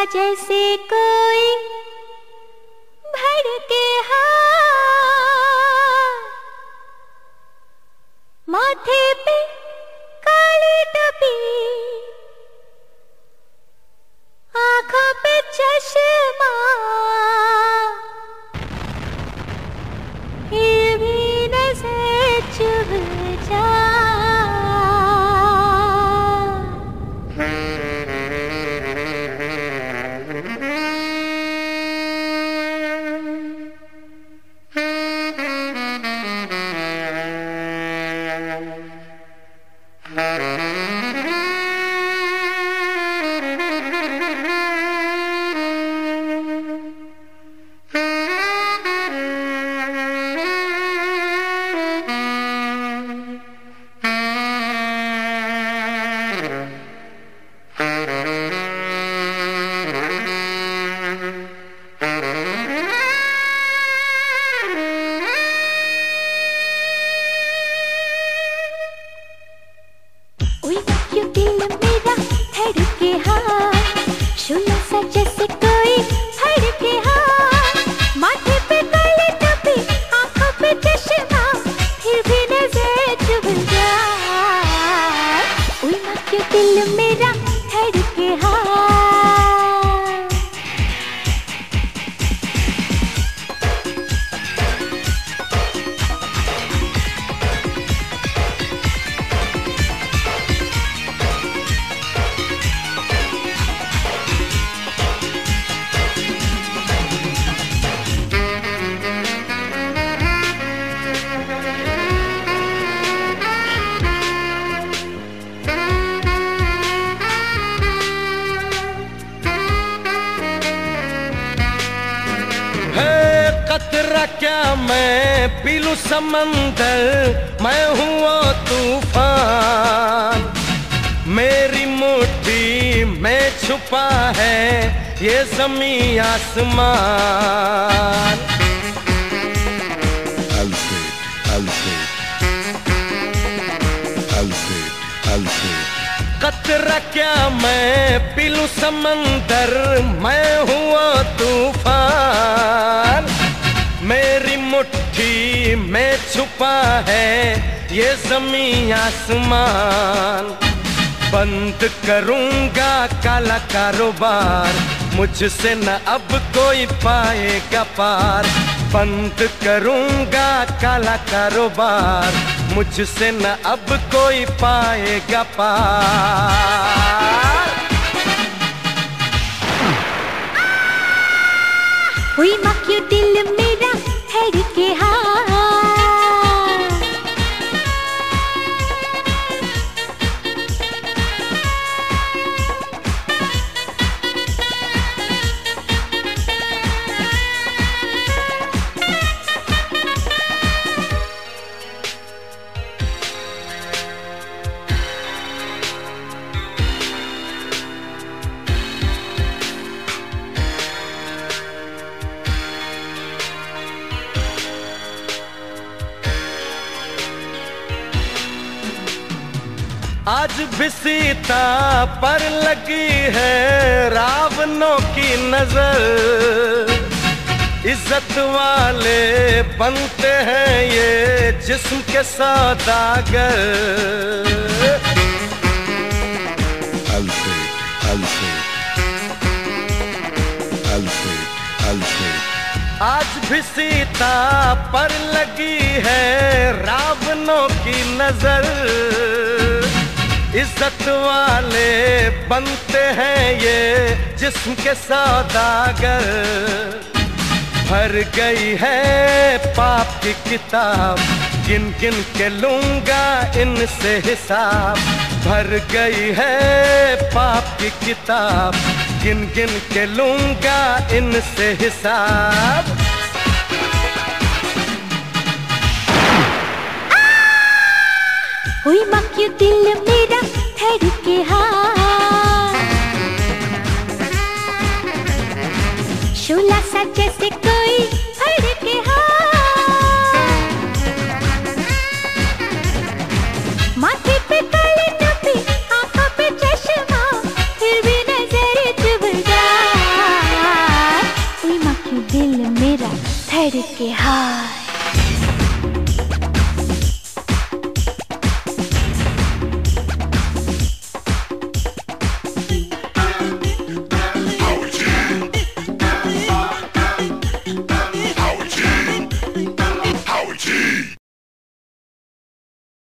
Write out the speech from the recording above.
जैसे कोई भड़के हाथ, माथे पे काली टोपी, आंखों पे चश्मा, ये भी नजर चुभ जा। शोला सा जैसे कोई भड़के हाथ, माथे पे काली टोपी, आंखों पे चश्मा, फिर भी नजर चुभ जाए। उई माँ क्यों दिल मेरा धड़के हाथ। कतरा क्या मैं पी लूं समंदर, मैं हूँ वो तूफान। मेरी मुट्ठी में छुपा है ये ज़मीं आसमान। कतरा क्या मैं पी लूं समंदर, मैं हूँ वो तूफान। मेरी मुट्ठी में छुपा है ये ज़मीं आसमान। बंद करूंगा काला कारोबार, मुझसे न अब कोई पाएगा पार। बंद करूंगा काला कारोबार, मुझसे न अब कोई पाएगा पार। हुई माँ क्यों दिल मेरा धड़के हाथ। आज भी सीता पर लगी है रावणों की नजर। इज्जत वाले बनते हैं ये जिस्म के सौदागर। आज भी सीता पर लगी है रावणों की नजर। इज्जत वाले बनते हैं ये जिस्म के सौदागर। भर गई है पाप की किताब, गिन गिन के लूंगा इनसे हिसाब। भर गई है पाप की किताब, गिन गिन के लूंगा इनसे हिसाब। हुई माँ क्यों दिल मेरा धड़के हाथ। शोला सा जैसे कोई